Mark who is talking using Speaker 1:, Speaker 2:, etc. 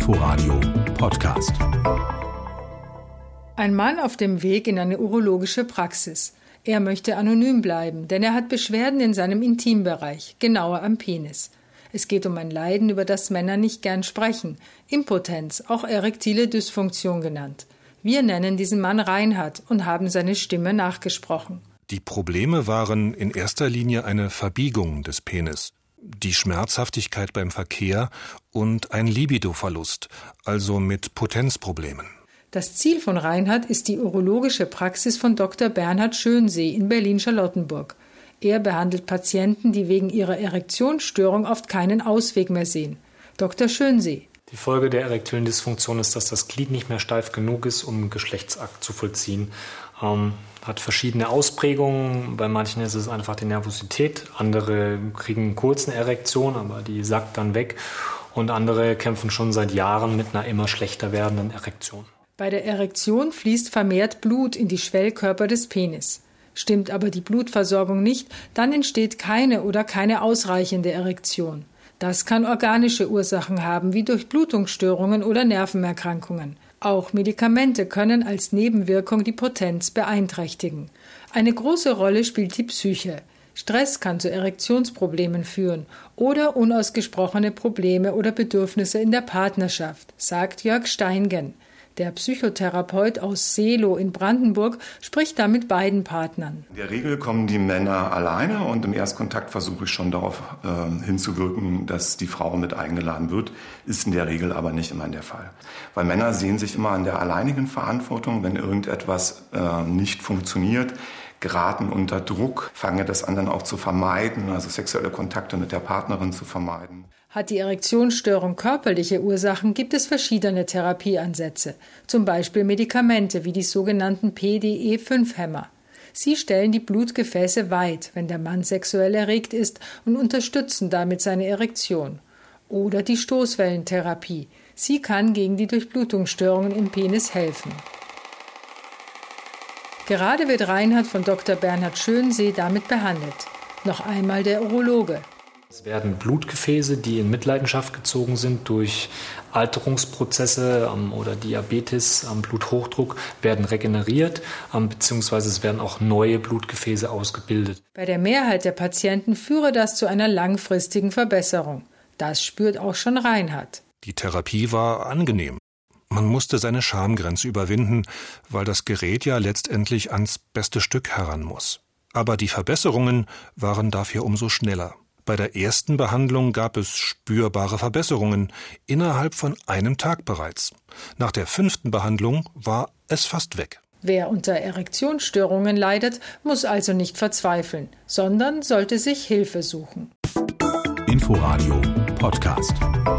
Speaker 1: Inforadio Podcast.
Speaker 2: Ein Mann auf dem Weg in eine urologische Praxis. Er möchte anonym bleiben, denn er hat Beschwerden in seinem Intimbereich, genauer am Penis. Es geht um ein Leiden, über das Männer nicht gern sprechen. Impotenz, auch erektile Dysfunktion genannt. Wir nennen diesen Mann Reinhard und haben seine Stimme nachgesprochen.
Speaker 3: Die Probleme waren in erster Linie eine Verbiegung des Penis, die Schmerzhaftigkeit beim Verkehr und ein Libidoverlust, also mit Potenzproblemen.
Speaker 2: Das Ziel von Reinhard ist die urologische Praxis von Dr. Bernhard Schönsee in Berlin-Charlottenburg. Er behandelt Patienten, die wegen ihrer Erektionsstörung oft keinen Ausweg mehr sehen. Dr. Schönsee.
Speaker 4: Die Folge der erektilen Dysfunktion ist, dass das Glied nicht mehr steif genug ist, um einen Geschlechtsakt zu vollziehen. Hat verschiedene Ausprägungen. Bei manchen ist es einfach die Nervosität. Andere kriegen einen kurzen Erektion, aber die sackt dann weg. Und andere kämpfen schon seit Jahren mit einer immer schlechter werdenden Erektion.
Speaker 2: Bei der Erektion fließt vermehrt Blut in die Schwellkörper des Penis. Stimmt aber die Blutversorgung nicht, dann entsteht keine oder keine ausreichende Erektion. Das kann organische Ursachen haben, wie Durchblutungsstörungen oder Nervenerkrankungen. Auch Medikamente können als Nebenwirkung die Potenz beeinträchtigen. Eine große Rolle spielt die Psyche. Stress kann zu Erektionsproblemen führen oder unausgesprochene Probleme oder Bedürfnisse in der Partnerschaft, sagt Jörg Steingen. Der Psychotherapeut aus Seelow in Brandenburg spricht da mit beiden Partnern.
Speaker 5: In der Regel kommen die Männer alleine und im Erstkontakt versuche ich schon darauf hinzuwirken, dass die Frau mit eingeladen wird. Ist in der Regel aber nicht immer der Fall. Weil Männer sehen sich immer an der alleinigen Verantwortung, wenn irgendetwas nicht funktioniert, geraten unter Druck, fangen das an dann auch zu vermeiden, also sexuelle Kontakte mit der Partnerin zu vermeiden.
Speaker 2: Hat die Erektionsstörung körperliche Ursachen, gibt es verschiedene Therapieansätze, zum Beispiel Medikamente wie die sogenannten PDE5-Hämmer. Sie stellen die Blutgefäße weit, wenn der Mann sexuell erregt ist, und unterstützen damit seine Erektion. Oder die Stoßwellentherapie. Sie kann gegen die Durchblutungsstörungen im Penis helfen. Gerade wird Reinhard von Dr. Bernhard Schönsee damit behandelt. Noch einmal der Urologe.
Speaker 4: Es werden Blutgefäße, die in Mitleidenschaft gezogen sind durch Alterungsprozesse oder Diabetes, Bluthochdruck, werden regeneriert, beziehungsweise es werden auch neue Blutgefäße ausgebildet.
Speaker 2: Bei der Mehrheit der Patienten führe das zu einer langfristigen Verbesserung. Das spürt auch schon Reinhard.
Speaker 3: Die Therapie war angenehm. Man musste seine Schamgrenze überwinden, weil das Gerät ja letztendlich ans beste Stück heran muss. Aber die Verbesserungen waren dafür umso schneller. Bei der ersten Behandlung gab es spürbare Verbesserungen, innerhalb von einem Tag bereits. Nach der 5. Behandlung war es fast weg.
Speaker 2: Wer unter Erektionsstörungen leidet, muss also nicht verzweifeln, sondern sollte sich Hilfe suchen.
Speaker 1: Inforadio Podcast.